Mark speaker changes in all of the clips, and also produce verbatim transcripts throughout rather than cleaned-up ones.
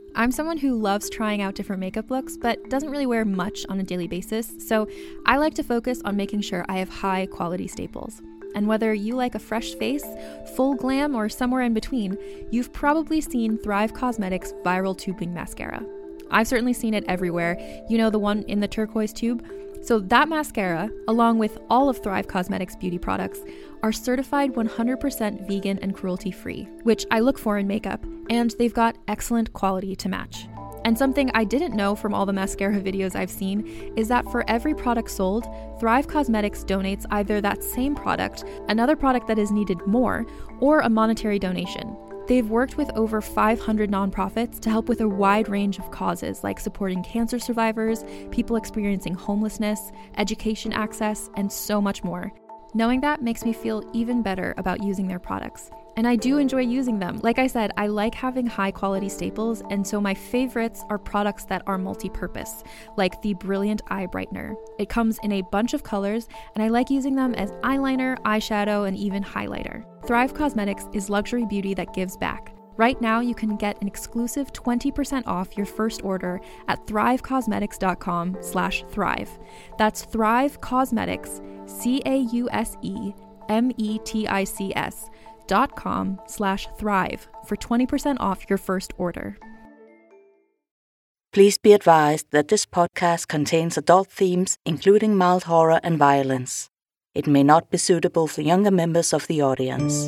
Speaker 1: I'm someone who loves trying out different makeup looks, but doesn't really wear much on a daily basis, so I like to focus on making sure I have high quality staples. And whether you like a fresh face, full glam, or somewhere in between, you've probably seen Thrive Causemetics Viral Tubing Mascara. I've certainly seen it everywhere. You know, the one in the turquoise tube? So that mascara, along with all of Thrive Causemetics beauty products, are certified one hundred percent vegan and cruelty-free, which I look for in makeup, and they've got excellent quality to match. And something I didn't know from all the mascara videos I've seen is that for every product sold, Thrive Causemetics donates either that same product, another product that is needed more, or a monetary donation. They've worked with over five hundred nonprofits to help with a wide range of causes like supporting cancer survivors, people experiencing homelessness, education access, and so much more. Knowing that makes me feel even better about using their products. And I do enjoy using them. Like I said, I like having high quality staples, and so my favorites are products that are multi-purpose, like the Brilliant Eye Brightener. It comes in a bunch of colors, and I like using them as eyeliner, eyeshadow, and even highlighter. Thrive Causemetics is luxury beauty that gives back. Right now, you can get an exclusive twenty percent off your first order at thrivecausemetics.com slash thrive. That's Thrive Causemetics, C A U S E M E T I C S dot com slash thrive for twenty percent off your first order.
Speaker 2: Please be advised that this podcast contains adult themes, including mild horror and violence. It may not be suitable for younger members of the audience.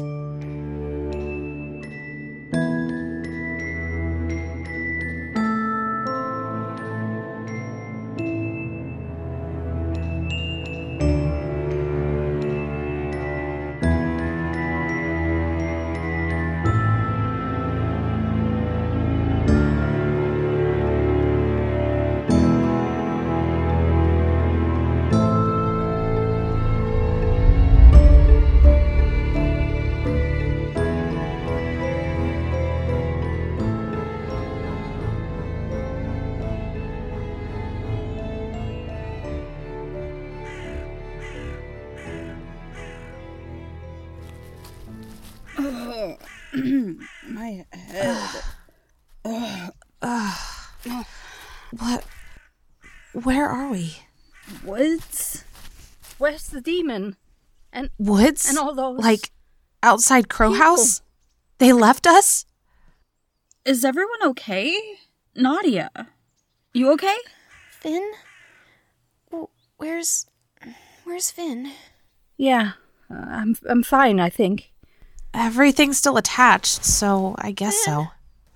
Speaker 3: My head.
Speaker 4: uh, uh, what? Where are we?
Speaker 3: Woods? Where's the demon? And
Speaker 4: Woods?
Speaker 3: And all those...
Speaker 4: Like, outside Crow House? They left us?
Speaker 3: Is everyone okay? Nadia, you okay?
Speaker 5: Finn? Where's... Where's Finn?
Speaker 3: Yeah, uh, I'm I'm fine, I think.
Speaker 4: Everything's still attached, so I guess
Speaker 5: Finn?
Speaker 4: so.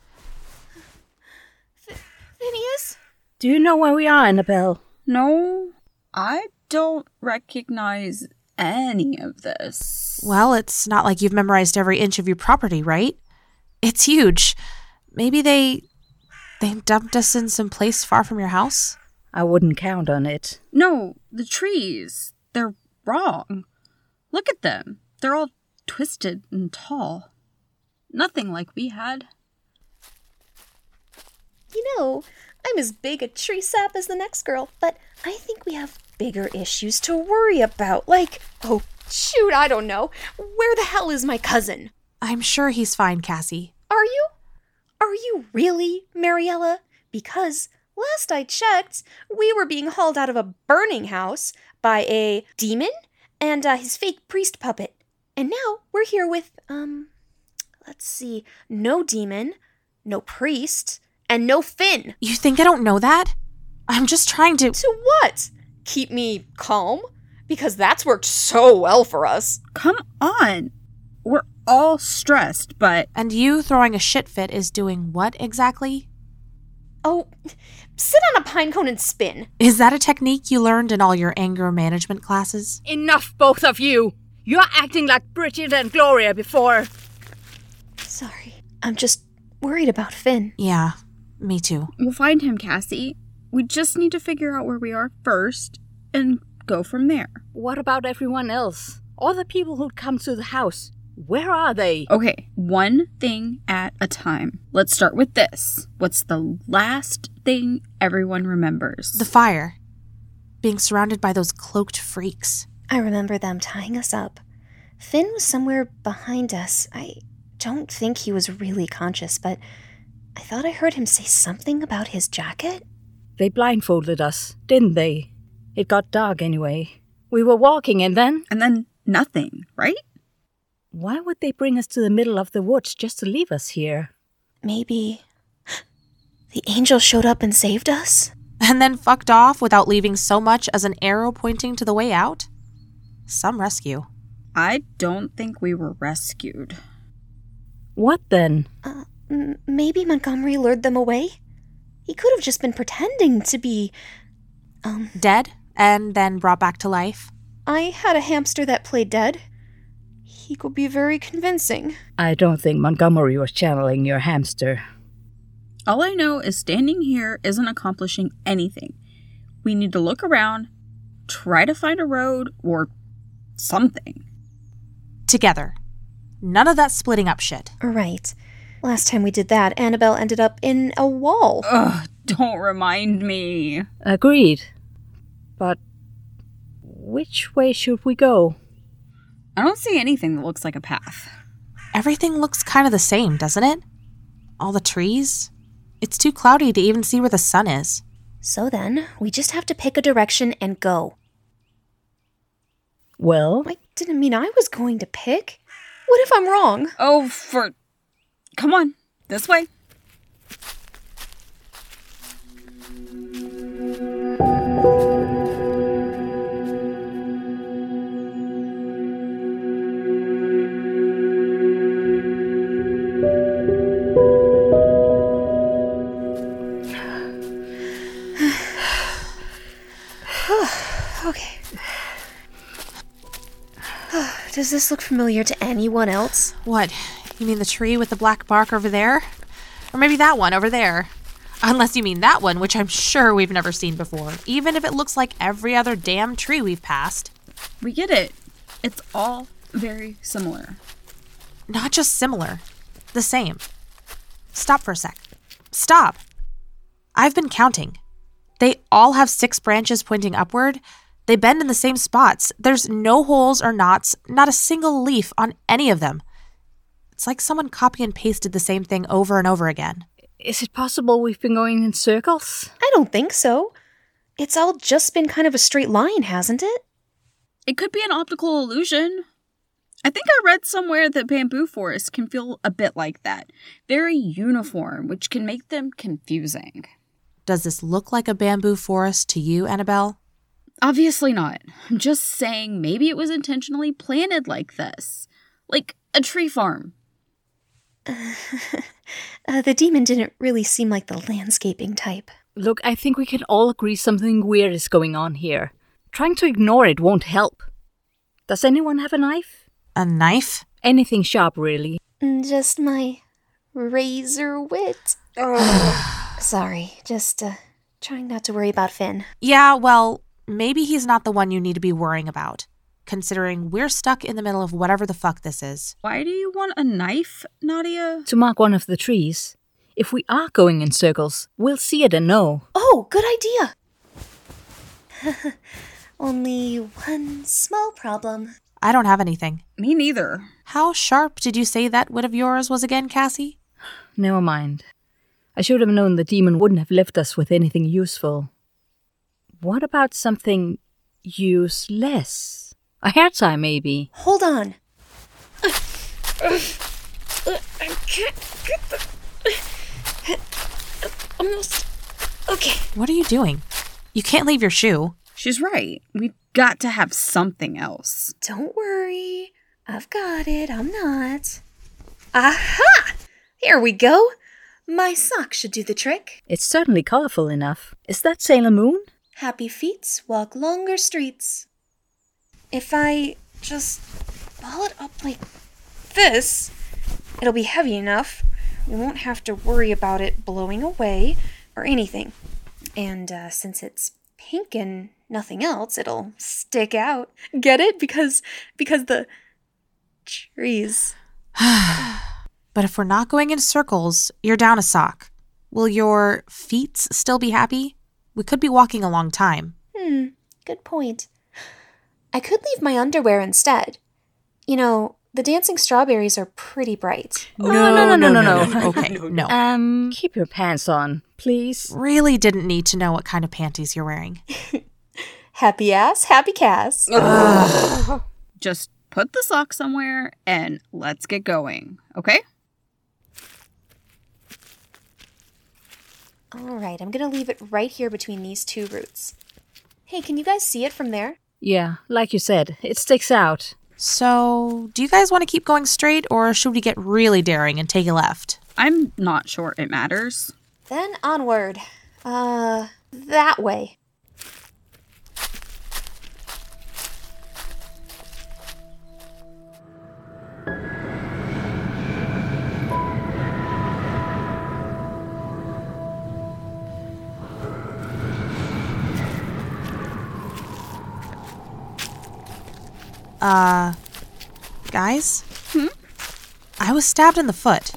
Speaker 5: F- Phineas?
Speaker 3: Do you know where we are, Annabelle? No, I don't recognize any of this.
Speaker 4: Well, it's not like you've memorized every inch of your property, right? It's huge. Maybe they... they dumped us in some place far from your house?
Speaker 6: I wouldn't count on it.
Speaker 3: No, the trees. They're wrong. Look at them. They're all twisted and tall. Nothing like we had.
Speaker 5: You know, I'm as big a tree sap as the next girl, but I think we have bigger issues to worry about. Like, oh, shoot, I don't know. Where the hell is my cousin?
Speaker 4: I'm sure he's fine, Cassie.
Speaker 5: Are you? Are you really, Mariella? Because last I checked, we were being hauled out of a burning house by a demon and uh, his fake priest puppet. And now we're here with, um, let's see, no demon, no priest, and no Finn.
Speaker 4: You think I don't know that? I'm just trying to...
Speaker 5: To what? Keep me calm? Because that's worked so well for us.
Speaker 3: Come on. We're all stressed, but...
Speaker 4: And you throwing a shit fit is doing what exactly?
Speaker 5: Oh, sit on a pine cone and spin.
Speaker 4: Is that a technique you learned in all your anger management classes?
Speaker 3: Enough, both of you! You're acting like Bridget and Gloria before.
Speaker 5: Sorry. I'm just worried about Finn.
Speaker 4: Yeah, me too.
Speaker 3: We'll find him, Cassie. We just need to figure out where we are first and go from there.
Speaker 7: What about everyone else? All the people who'd come to the house. Where are they?
Speaker 3: Okay, one thing at a time. Let's start with this. What's the last thing everyone remembers?
Speaker 4: The fire. Being surrounded by those cloaked freaks.
Speaker 5: I remember them tying us up. Finn was somewhere behind us. I don't think he was really conscious, but I thought I heard him say something about his jacket.
Speaker 7: They blindfolded us, didn't they? It got dark anyway. We were walking and then...
Speaker 3: And then nothing, right?
Speaker 7: Why would they bring us to the middle of the woods just to leave us here?
Speaker 5: Maybe the angel showed up and saved us?
Speaker 4: And then fucked off without leaving so much as an arrow pointing to the way out? Some rescue.
Speaker 3: I don't think we were rescued.
Speaker 7: What then?
Speaker 5: Uh, m- maybe Montgomery lured them away? He could have just been pretending to be... Um...
Speaker 4: Dead? And then brought back to life?
Speaker 5: I had a hamster that played dead. He could be very convincing.
Speaker 7: I don't think Montgomery was channeling your hamster.
Speaker 3: All I know is standing here isn't accomplishing anything. We need to look around, try to find a road, or something.
Speaker 4: Together. None of that splitting up shit.
Speaker 5: Right. Last time we did that, Annabelle ended up in a wall.
Speaker 3: Ugh, don't remind me.
Speaker 7: Agreed. But which way should we go?
Speaker 3: I don't see anything that looks like a path.
Speaker 4: Everything looks kind of the same, doesn't it? All the trees. It's too cloudy to even see where the sun is.
Speaker 5: So then, we just have to pick a direction and go.
Speaker 7: Well?
Speaker 5: I didn't mean I was going to pick. What if I'm wrong?
Speaker 3: Oh, for... Come on, this way.
Speaker 5: Okay. Does this look familiar to anyone else?
Speaker 4: What? You mean the tree with the black bark over there? Or maybe that one over there? Unless you mean that one, which I'm sure we've never seen before, even if it looks like every other damn tree we've passed.
Speaker 3: We get it. It's all very similar.
Speaker 4: Not just similar. The same. Stop for a sec. Stop. I've been counting. They all have six branches pointing upward. They bend in the same spots. There's no holes or knots, not a single leaf on any of them. It's like someone copy and pasted the same thing over and over again.
Speaker 7: Is it possible we've been going in circles?
Speaker 5: I don't think so. It's all just been kind of a straight line, hasn't it?
Speaker 3: It could be an optical illusion. I think I read somewhere that bamboo forests can feel a bit like that. Very uniform, which can make them confusing.
Speaker 4: Does this look like a bamboo forest to you, Annabelle?
Speaker 3: Obviously not. I'm just saying maybe it was intentionally planted like this. Like a tree farm.
Speaker 5: Uh, uh, the demon didn't really seem like the landscaping type.
Speaker 7: Look, I think we can all agree something weird is going on here. Trying to ignore it won't help. Does anyone have a knife?
Speaker 4: A knife?
Speaker 7: Anything sharp, really.
Speaker 5: Just my razor wit. Sorry, just uh, trying not to worry about Finn.
Speaker 4: Yeah, well, maybe he's not the one you need to be worrying about, considering we're stuck in the middle of whatever the fuck this is.
Speaker 3: Why do you want a knife, Nadia?
Speaker 7: To mark one of the trees. If we are going in circles, we'll see it and know.
Speaker 5: Oh, good idea. Only one small problem.
Speaker 4: I don't have anything.
Speaker 3: Me neither.
Speaker 4: How sharp did you say that wit of yours was again, Cassie?
Speaker 7: Never mind. I should have known the demon wouldn't have left us with anything useful. What about something useless? A hair tie, maybe?
Speaker 5: Hold on. Uh, uh, uh, I can't get the... Almost... Okay.
Speaker 4: What are you doing? You can't leave your shoe.
Speaker 3: She's right. We've got to have something else.
Speaker 5: Don't worry. I've got it. I'm not. Aha! Here we go. My sock should do the trick.
Speaker 7: It's certainly colorful enough. Is that Sailor Moon?
Speaker 5: Happy feet walk longer streets. If I just ball it up like this, it'll be heavy enough. We won't have to worry about it blowing away or anything. And uh, since it's pink and nothing else, it'll stick out. Get it? Because because the trees.
Speaker 4: But if we're not going in circles, you're down a sock. Will your feet still be happy? We could be walking a long time.
Speaker 5: Hmm, good point. I could leave my underwear instead. You know, The dancing strawberries are pretty bright.
Speaker 7: No, no, no, no, no, no.
Speaker 4: Okay, no.
Speaker 7: Um, keep your pants on, please.
Speaker 4: Really didn't need to know what kind of panties you're wearing.
Speaker 5: Happy ass, happy Cass.
Speaker 3: Just put the sock somewhere and let's get going, okay?
Speaker 5: All right, I'm going to leave it right here between these two roots. Hey, can you guys see it from there?
Speaker 7: Yeah, like you said, it sticks out.
Speaker 4: So, do you guys want to keep going straight, or should we get really daring and take a left?
Speaker 3: I'm not sure it matters.
Speaker 5: Then onward. Uh, that way.
Speaker 4: Uh, guys?
Speaker 3: Hmm?
Speaker 4: I was stabbed in the foot.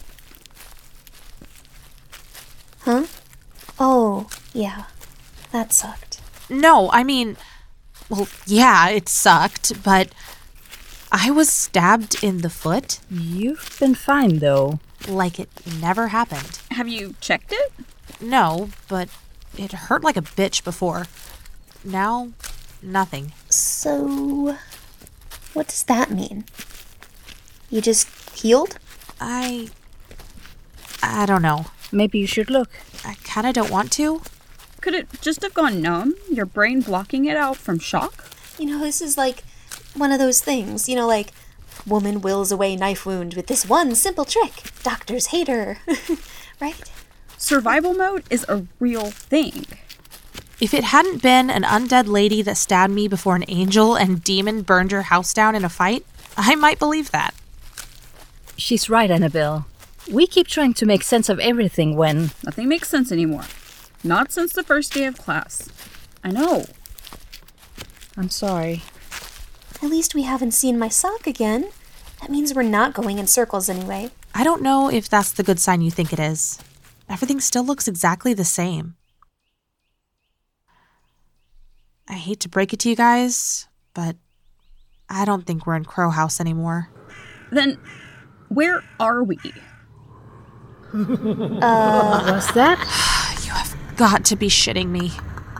Speaker 5: Huh? Oh, yeah. That sucked.
Speaker 4: No, I mean, well, yeah, it sucked, but I was stabbed in the foot
Speaker 7: You've been fine, though.
Speaker 4: like it never happened.
Speaker 3: Have you checked it?
Speaker 4: No, but it hurt like a bitch before. Now, nothing.
Speaker 5: So, what does that mean? You just healed?
Speaker 4: I... I don't know.
Speaker 7: Maybe you should look.
Speaker 4: I kinda don't want to.
Speaker 3: Could it just have gone numb? Your brain blocking it out from shock?
Speaker 5: You know, this is like one of those things, you know, like, woman wills away knife wound with this one simple trick. Doctors hate her. Right?
Speaker 3: Survival mode is a real thing.
Speaker 4: If it hadn't been an undead lady that stabbed me before an angel and demon burned your house down in a fight, I might believe that.
Speaker 7: She's right, Annabelle. We keep trying to make sense of everything when...
Speaker 3: Nothing makes sense anymore. Not since the first day of class. I know.
Speaker 7: I'm sorry.
Speaker 5: At least we haven't seen my sock again. That means we're not going in circles anyway.
Speaker 4: I don't know if that's the good sign you think it is. Everything still looks exactly the same. I hate to break it to you guys, but I don't think we're in Crow House anymore.
Speaker 3: Then, where are we?
Speaker 5: Uh...
Speaker 7: What's that?
Speaker 4: You have got to be shitting me.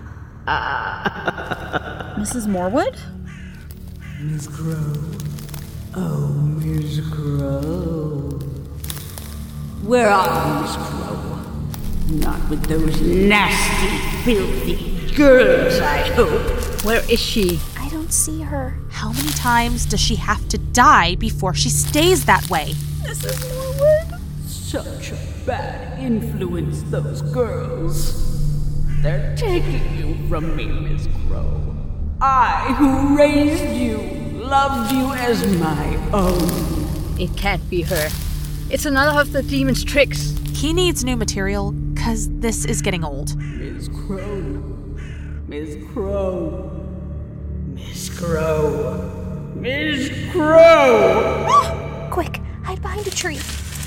Speaker 3: Missus Morwood?
Speaker 8: Miss Crow. Oh, Miss Crow. Where are you, Miss Crow? Not with those nasty, filthy girls, I hope.
Speaker 7: Where is she?
Speaker 5: I don't see her.
Speaker 4: How many times does she have to die before she stays that way?
Speaker 3: Missus Morwood?
Speaker 8: Such a bad influence, those girls. They're taking you from me, Miss Crow. I, who raised you, loved you as my own.
Speaker 7: It can't be her. It's another of the demon's tricks.
Speaker 4: He needs new material, cause this is getting old.
Speaker 8: Miss Crow. Miss Crow. Miss Crow. Miss Crow!
Speaker 5: Quick, hide behind a tree.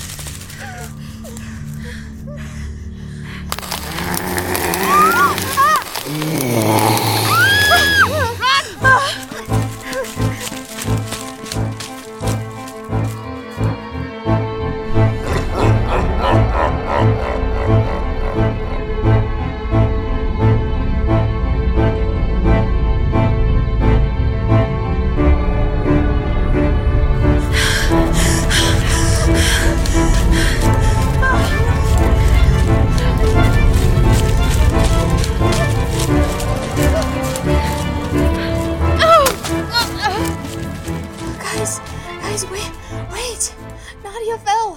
Speaker 5: Guys, guys, wait, wait. Nadia fell.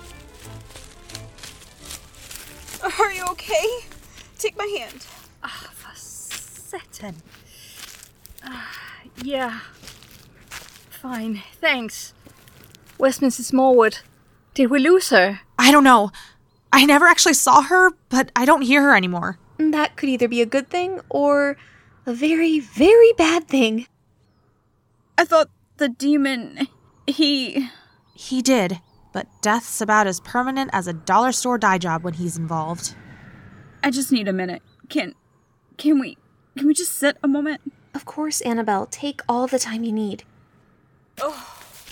Speaker 3: Are you okay? Take my hand.
Speaker 7: Ah, for Satan. Uh, yeah. Fine, thanks. Where's Missus Morwood? Did we lose her?
Speaker 4: I don't know. I never actually saw her, but I don't hear her anymore.
Speaker 5: That could either be a good thing or a very, very bad thing.
Speaker 3: I thought the demon, he...
Speaker 4: He did, but death's about as permanent as a dollar store dye job when he's involved.
Speaker 3: I just need a minute. Can... Can we... Can we just sit a moment?
Speaker 5: Of course, Annabelle. Take all the time you need.
Speaker 3: Oh,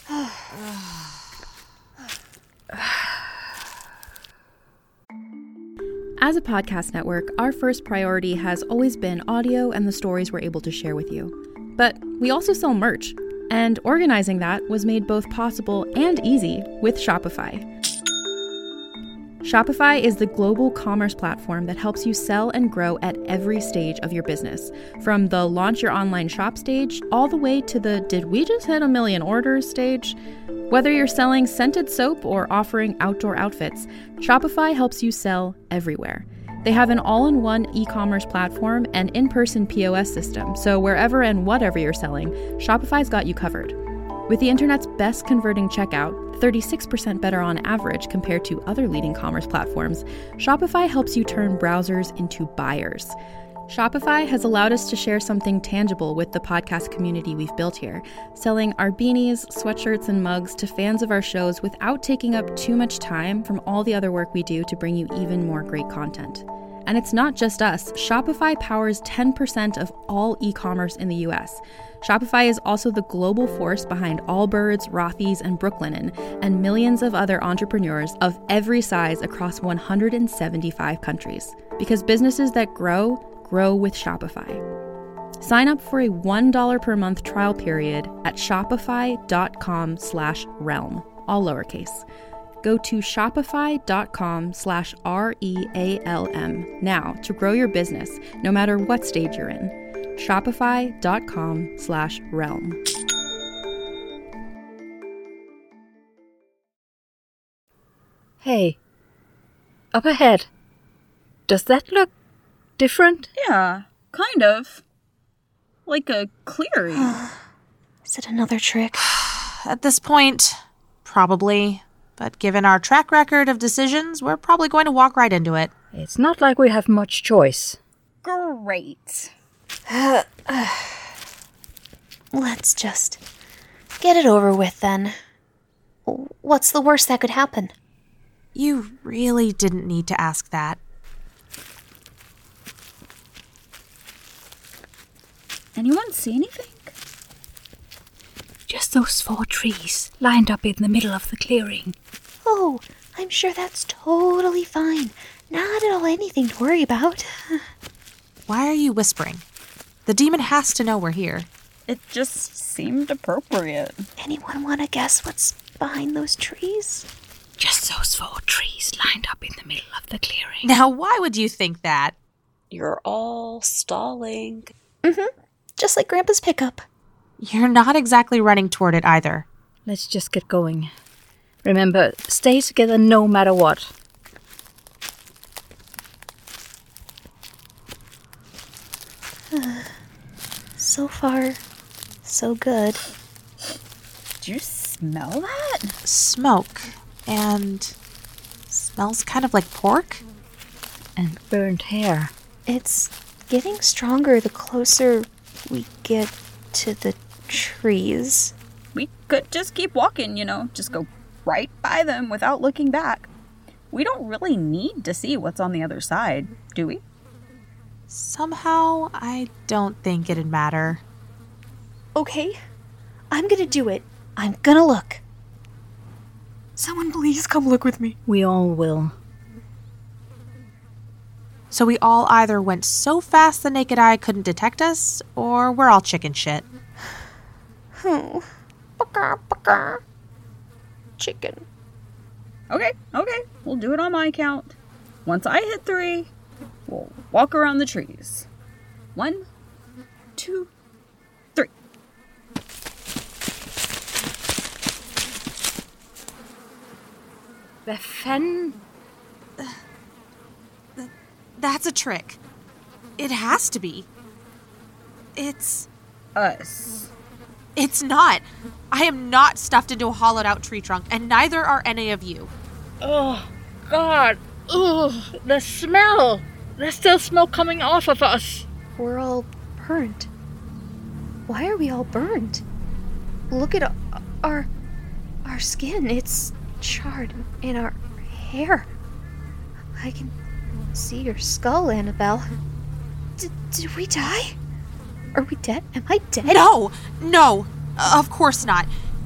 Speaker 1: As a podcast network, our first priority has always been audio and the stories we're able to share with you. But we also sell merch, and organizing that was made both possible and easy with Shopify. Shopify is the global commerce platform that helps you sell and grow at every stage of your business, from the launch your online shop stage all the way to the did we just hit a million orders stage. Whether you're selling scented soap or offering outdoor outfits, Shopify helps you sell everywhere. They have an all-in-one e-commerce platform and in-person P O S system, so wherever and whatever you're selling, Shopify's got you covered. With the internet's best converting checkout, thirty-six percent better on average compared to other leading commerce platforms, Shopify helps you turn browsers into buyers. Shopify has allowed us to share something tangible with the podcast community we've built here, selling our beanies, sweatshirts, and mugs to fans of our shows without taking up too much time from all the other work we do to bring you even more great content. And it's not just us. Shopify powers ten percent of all e-commerce in the U S. Shopify is also the global force behind Allbirds, Rothy's, and Brooklinen, and millions of other entrepreneurs of every size across one hundred seventy-five countries. Because businesses that grow, grow with Shopify. Sign up for a one dollar per month trial period at shopify.com slash realm, all lowercase. Go to shopify.com slash R-E-A-L-M now to grow your business, no matter what stage you're in. Shopify.com slash realm.
Speaker 7: Hey, up ahead. Does that look different?
Speaker 3: Yeah, kind of. Like a clearing.
Speaker 5: Is it another trick?
Speaker 4: At this point, probably. But given our track record of decisions, we're probably going to walk right into it.
Speaker 7: It's not like we have much choice.
Speaker 3: Great.
Speaker 5: Let's just get it over with then. What's the worst that could happen?
Speaker 4: You really didn't need to ask that.
Speaker 3: Anyone see anything?
Speaker 7: Just those four trees lined up in the middle of the clearing.
Speaker 5: Oh, I'm sure that's totally fine. Not at all anything to worry about.
Speaker 4: Why are you whispering? The demon has to know we're here.
Speaker 3: It just seemed appropriate.
Speaker 5: Anyone want to guess what's behind those trees?
Speaker 7: Just those four trees lined up in the middle of the clearing.
Speaker 4: Now, why would you think that?
Speaker 9: You're all stalling.
Speaker 5: Mm-hmm. Just like Grandpa's pickup.
Speaker 4: You're not exactly running toward it either.
Speaker 7: Let's just get going. Remember, stay together no matter what.
Speaker 5: So far, so good.
Speaker 3: Do you smell that?
Speaker 4: Smoke. And smells kind of like pork.
Speaker 7: And burnt hair.
Speaker 5: It's getting stronger the closer we get to the trees.
Speaker 3: We could just keep walking, you know, just go right by them without looking back. We don't really need to see what's on the other side, do we?
Speaker 4: Somehow, I don't think it'd matter.
Speaker 5: Okay, I'm gonna do it. I'm gonna look. Someone please come look with me.
Speaker 7: We all will.
Speaker 4: So we all either went so fast the naked eye couldn't detect us, or we're all chicken shit.
Speaker 5: Oh, baka, baka. Chicken.
Speaker 3: Okay, okay, we'll do it on my count. Once I hit three, we'll walk around the trees. One, two, three.
Speaker 7: Befen?
Speaker 4: That's a trick. It has to be. It's...
Speaker 3: Us.
Speaker 4: It's not. I am not stuffed into a hollowed-out tree trunk, and neither are any of you.
Speaker 7: Oh, God. Ugh, the smell. There's still smoke coming off of us.
Speaker 5: We're all burnt. Why are we all burnt? Look at our... our skin. It's charred, and our hair. I can see your skull, Annabelle. D- did we die? Are we dead? Am I dead?
Speaker 4: No! No! Of course not.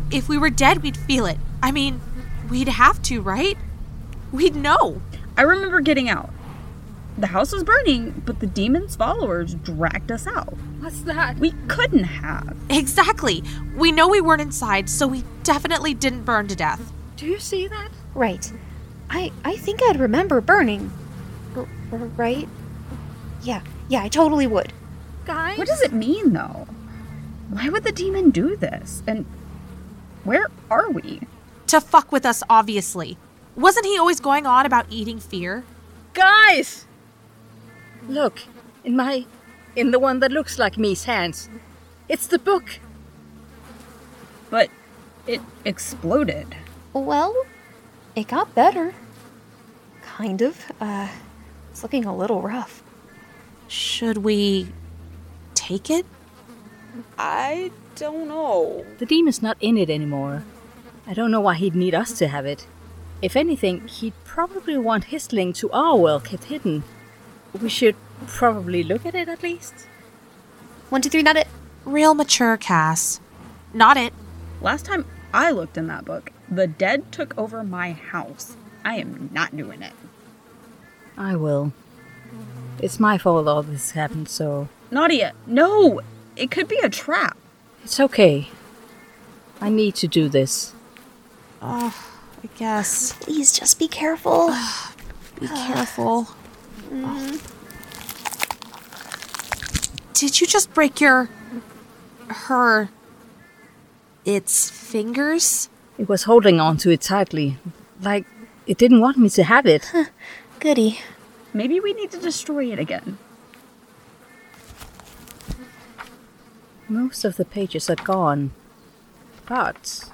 Speaker 4: If we were dead, we'd feel it. I mean, we'd have to, right? We'd know.
Speaker 3: I remember getting out. The house was burning, but the demon's followers dragged us out.
Speaker 7: What's that?
Speaker 3: We couldn't have.
Speaker 4: Exactly. We know we weren't inside, so we definitely didn't burn to death.
Speaker 7: Do you see that?
Speaker 5: Right. I I think I'd remember burning. R- r- right? Yeah, yeah, I totally would.
Speaker 7: Guys?
Speaker 3: What does it mean, though? Why would the demon do this? And where are we?
Speaker 4: To fuck with us, obviously. Wasn't he always going on about eating fear?
Speaker 7: Guys! Look, in my... in the one that looks like me's hands. It's the book.
Speaker 3: But it exploded.
Speaker 5: Well, it got better. Kind of. Uh, it's looking a little rough.
Speaker 4: Should we take it?
Speaker 9: I don't know.
Speaker 7: The demon's not in it anymore. I don't know why he'd need us to have it. If anything, he'd probably want his link to our world kept hidden. We should probably look at it at least.
Speaker 5: One, two, three, not it.
Speaker 4: Real mature, Cass. Not it.
Speaker 3: Last time I looked in that book, the dead took over my house. I am not doing it.
Speaker 7: I will. It's my fault all this happened, so...
Speaker 3: Nadia, no! It could be a trap.
Speaker 7: It's okay. I need to do this.
Speaker 4: Oh, I guess.
Speaker 5: Please just be careful.
Speaker 4: Be careful. Mm. Did you just break your... her... its fingers?
Speaker 7: It was holding on to it tightly. Like, it didn't want me to have it.
Speaker 5: Huh. Goody.
Speaker 3: Maybe we need to destroy it again.
Speaker 7: Most of the pages are gone. But...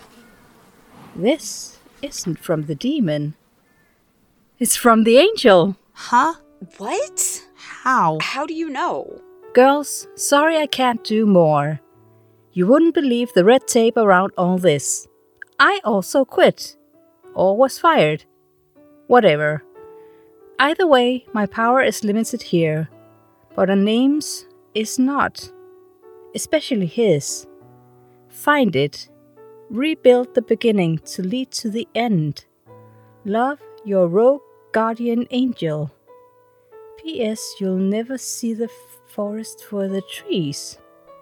Speaker 7: this isn't from the demon. It's from the angel.
Speaker 4: Huh?
Speaker 9: What?
Speaker 4: How?
Speaker 9: How do you know?
Speaker 7: Girls, sorry I can't do more. You wouldn't believe the red tape around all this. I also quit. Or was fired. Whatever. Either way, my power is limited here. But a name's is not. Especially his. Find it. Rebuild the beginning to lead to the end. Love your rogue guardian angel. P S. You'll never see the forest for the trees.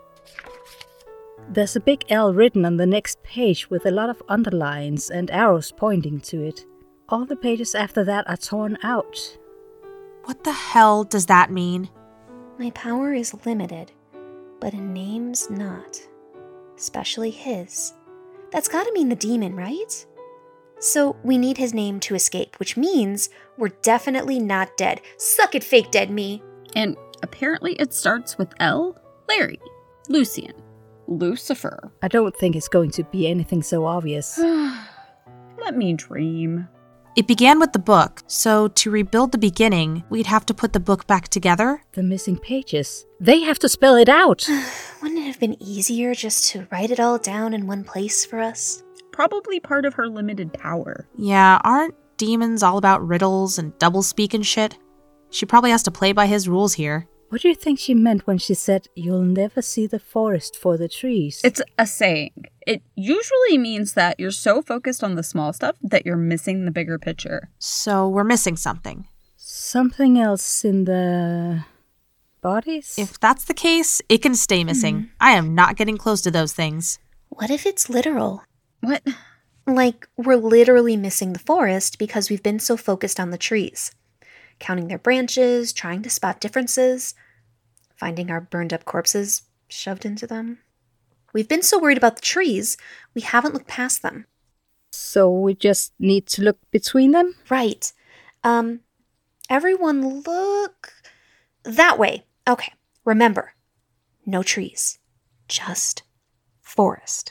Speaker 7: There's a big L written on the next page with a lot of underlines and arrows pointing to it. All the pages after that are torn out.
Speaker 4: What the hell does that mean?
Speaker 5: My power is limited, but a name's not. Especially his. That's gotta mean the demon, right? So we need his name to escape, which means we're definitely not dead. Suck it, fake dead me.
Speaker 3: And apparently it starts with L, Larry, Lucian, Lucifer.
Speaker 7: I don't think it's going to be anything so obvious.
Speaker 3: Let me dream.
Speaker 4: It began with the book, so to rebuild the beginning, we'd have to put the book back together.
Speaker 7: The missing pages. They have to spell it out.
Speaker 5: Wouldn't it have been easier just to write it all down in one place for us?
Speaker 3: Probably part of her limited power.
Speaker 4: Yeah, aren't demons all about riddles and doublespeak and shit? She probably has to play by his rules here.
Speaker 7: What do you think she meant when she said, "You'll never see the forest for the trees"?
Speaker 3: It's a saying. It usually means that you're so focused on the small stuff that you're missing the bigger picture.
Speaker 4: So we're missing something.
Speaker 7: Something else in the bodies?
Speaker 4: If that's the case, it can stay missing. Mm-hmm. I am not getting close to those things.
Speaker 5: What if it's literal?
Speaker 3: What?
Speaker 5: Like, we're literally missing the forest because we've been so focused on the trees. Counting their branches, trying to spot differences, finding our burned up corpses shoved into them. We've been so worried about the trees, we haven't looked past them.
Speaker 7: So we just need to look between them?
Speaker 5: Right. Um, everyone look that way. Okay, remember, no trees, just forest.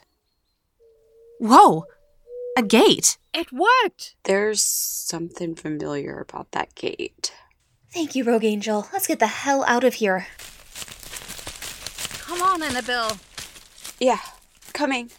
Speaker 4: Whoa, a gate.
Speaker 7: It worked!
Speaker 9: There's something familiar about that gate.
Speaker 5: Thank you, Rogue Angel. Let's get the hell out of here.
Speaker 7: Come on, Annabelle.
Speaker 9: Yeah, coming.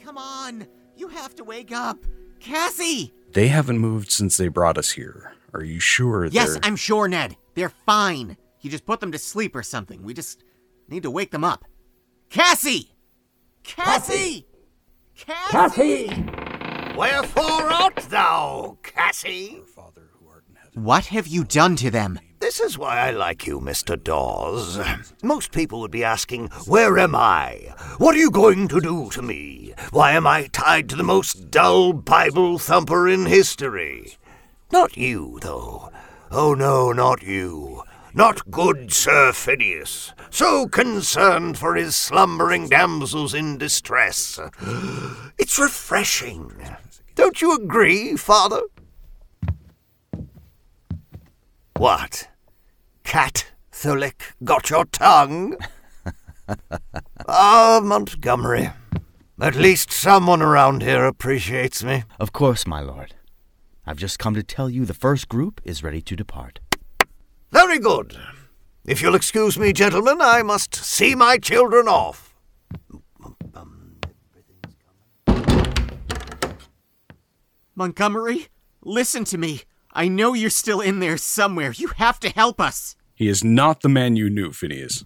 Speaker 10: Come on! You have to wake up! Cassie!
Speaker 11: They haven't moved since they brought us here. Are you sure
Speaker 10: Yes,
Speaker 11: they're...
Speaker 10: I'm sure, Ned. They're fine. You just put them to sleep or something. We just need to wake them up. Cassie! Cassie! Cassie!
Speaker 12: Cassie! Wherefore art thou, Cassie?
Speaker 10: What have you done to them?
Speaker 12: This is why I like you, Mister Dawes. Most people would be asking, where am I? What are you going to do to me? Why am I tied to the most dull Bible thumper in history? Not you, though. Oh no, not you. Not good Sir Phineas, so concerned for his slumbering damsels in distress. It's refreshing. Don't you agree, Father? What? Catholic got your tongue? Ah, Montgomery. At least someone around here appreciates me.
Speaker 13: Of course, my lord. I've just come to tell you the first group is ready to depart.
Speaker 12: Very good. If you'll excuse me, gentlemen, I must see my children off.
Speaker 10: Montgomery, listen to me. I know you're still in there somewhere. You have to help us.
Speaker 11: He is not the man you knew, Phineas.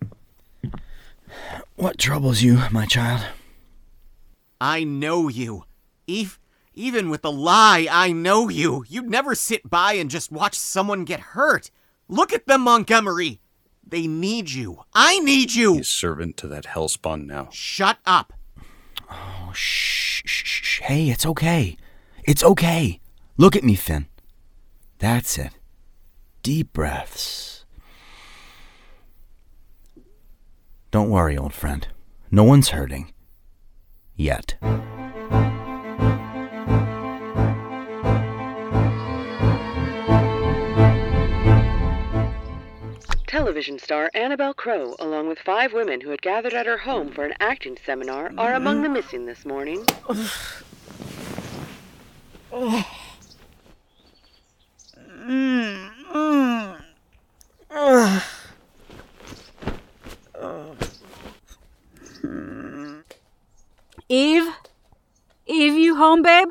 Speaker 13: What troubles you, my child?
Speaker 10: I know you. Eve, even with the lie, I know you. You'd never sit by and just watch someone get hurt. Look at them, Montgomery. They need you. I need you.
Speaker 11: He's servant to that hellspawn now.
Speaker 10: Shut up.
Speaker 13: Oh, shh, shh, shh. Hey, it's okay. It's okay. Look at me, Finn. That's it. Deep breaths. Don't worry, old friend. No one's hurting. Yet.
Speaker 14: Television star Annabelle Crowe, along with five women who had gathered at her home for an acting seminar, are among the missing this morning.
Speaker 15: Mm, mm, uh, uh, hmm. Eve? Eve, you home, babe?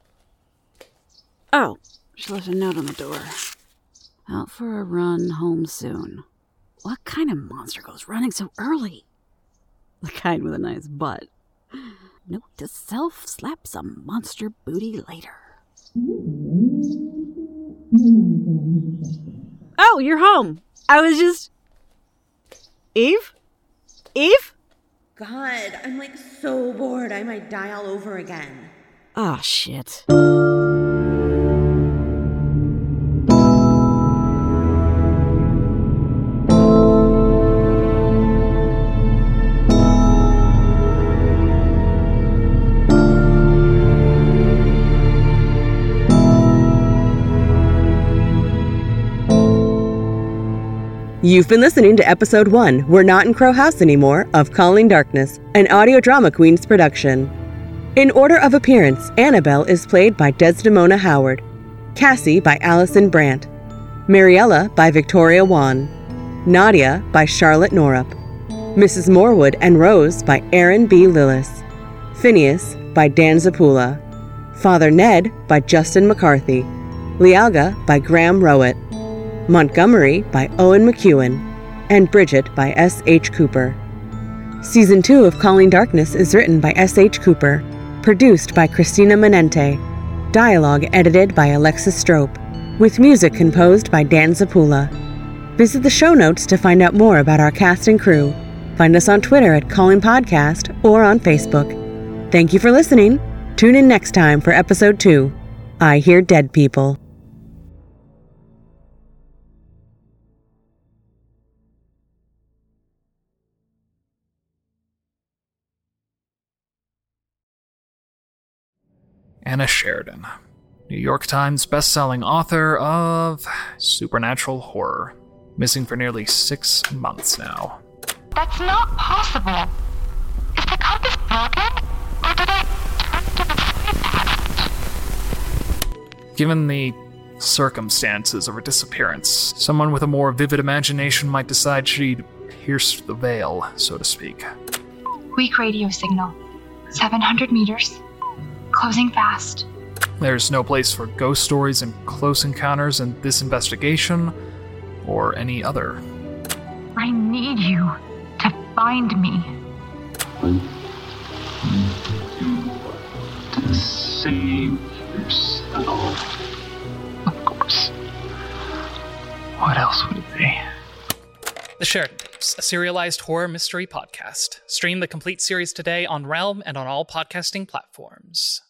Speaker 15: Oh, she left a note on the door. Out for a run, home soon. What kind of monster goes running so early? The kind with a nice butt. Note to self, slap some monster booty later. Oh, you're home. I was just... Eve? Eve?
Speaker 16: God, I'm like so bored I might die all over again.
Speaker 15: Oh, shit.
Speaker 14: You've been listening to episode one, We're Not in Crow House Anymore, of Calling Darkness, an audio drama Queen's production. In order of appearance, Annabelle is played by Desdemona Howard, Cassie by Allison Brandt, Mariella by Victoria Wan, Nadia by Charlotte Norup, Missus Morwood and Rose by Aaron B. Lillis, Phineas by Dan Zapula, Father Ned by Justin McCarthy, Lialga by Graham Rowett, Montgomery by Owen McEwen, and Bridget by S H Cooper. Season two of Calling Darkness is written by S H Cooper, produced by Christina Manente, dialogue edited by Alexis Strope, with music composed by Dan Zapula. Visit the show notes to find out more about our cast and crew. Find us on Twitter at Calling Podcast or on Facebook. Thank you for listening. Tune in next time for episode two, I Hear Dead People.
Speaker 17: Anna Sheridan, New York Times bestselling author of supernatural horror, missing for nearly six months now.
Speaker 18: That's not possible. Is the compass broken, or did I turn to the street?
Speaker 17: Given the circumstances of her disappearance, someone with a more vivid imagination might decide she'd pierced the veil, so to speak.
Speaker 18: Weak radio signal. seven hundred meters. Closing fast.
Speaker 17: There's no place for ghost stories and close encounters in this investigation, or any other.
Speaker 18: I need you to find me.
Speaker 19: To save yourself. Of course. What else would it be?
Speaker 20: The Sheridan Tapes, a serialized horror mystery podcast. Stream the complete series today on Realm and on all podcasting platforms.